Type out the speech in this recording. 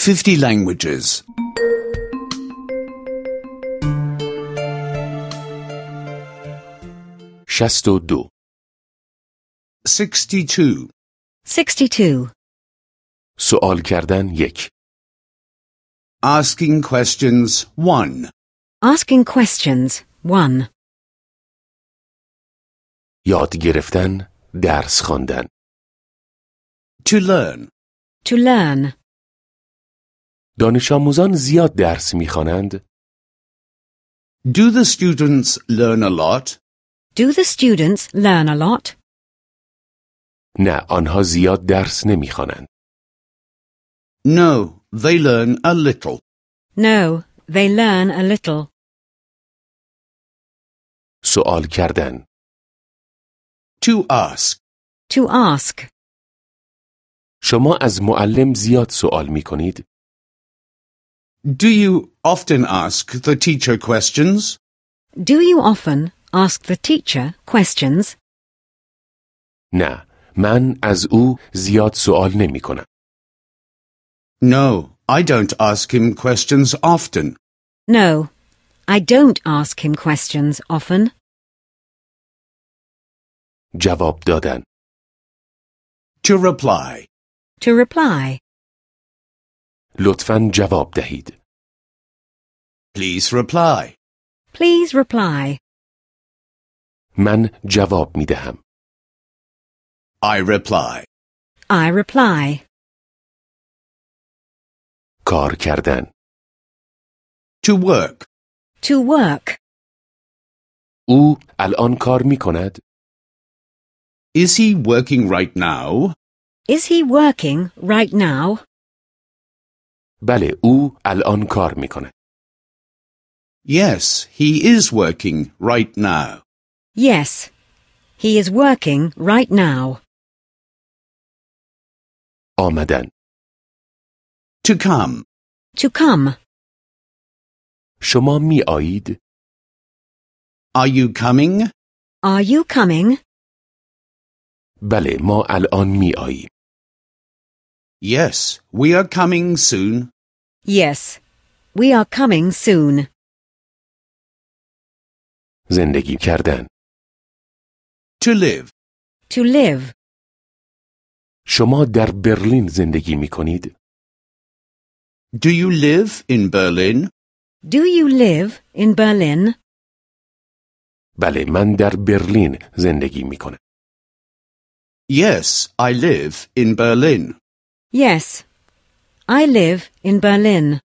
50 languages. 62 62. 62. سوال کردن 1 Asking questions 1. Asking questions 1. یاد گرفتن درس خواندن To learn. To learn. دانش آموزان زیاد درس می‌خوانند Do the students learn a lot? Do the students learn a lot? نه آنها زیاد درس نمی‌خوانند No, they learn a little. No, they learn a little. سوال کردن To ask. To ask. شما از معلم زیاد سوال می‌کنید Do you often ask the teacher questions? Do you often ask the teacher questions? نه من از او زیاد سوال نمی‌کنم No, I don't ask him questions often. No, I don't ask him questions often. جواب دادن To reply. To reply. لطفاً جواب دهید Please reply. Please reply. من جواب می‌دهم I reply. I reply. کار کردن To work. To work. او الان کار می‌کند Is he working right now? Is he working right now? بله او الان کار می‌کند Yes, he is working right now. Yes, he is working right now. آمدن To come. To come. شما می‌آیید Are you coming? Are you coming? بله ما الان می‌آییم Yes, we are coming soon. Yes, we are coming soon. زندگی کردن To live. To live. شما در برلین زندگی می‌کنید Do you live in Berlin? Do you live in Berlin? بله من در برلین زندگی می‌کنم Yes, I live in Berlin. Yes, I live in Berlin.